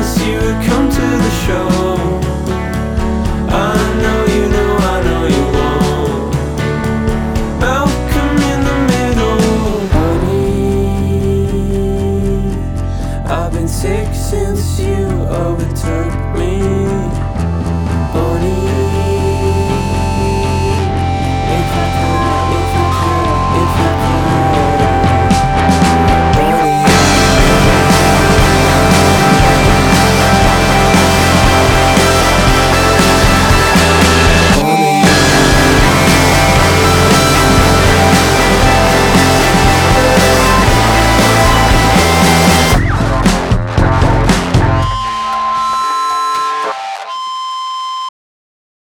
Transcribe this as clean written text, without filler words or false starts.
promised you would come to the show. I know you know, I know you won't. Malcolm in the middle. Honey, I've been sick since you overtook me.